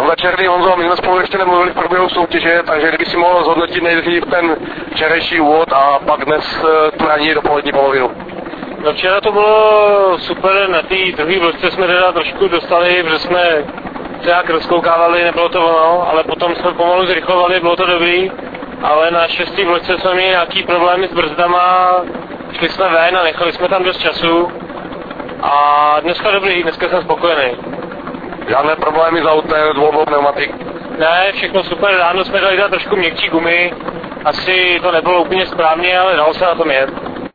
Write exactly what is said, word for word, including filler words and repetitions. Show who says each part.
Speaker 1: večerný Honzo, my jsme spolu ještě nemluvili v průběhu soutěže, takže kdyby si mohl zhodnotit nejdřív ten včerejší úvod a pak dnes tu ranní dopolední polovinu.
Speaker 2: No včera to bylo super, na té druhé vložce jsme teda trošku dostali, protože jsme nějak rozkoukávali, nebylo to ono, ale potom jsme pomalu zrychlovali, bylo to dobrý, ale na šestý vložce jsme měli nějaký problémy s brzdama, šli jsme ven a nechali jsme tam dost času a dneska dobrý, dneska jsem spokojený.
Speaker 1: Žádné problémy s autem, s volbou pneumatik?
Speaker 2: Ne, všechno super, ráno jsme dali dát trošku měkčí gumy, asi to nebylo úplně správně, ale dalo se na tom jet.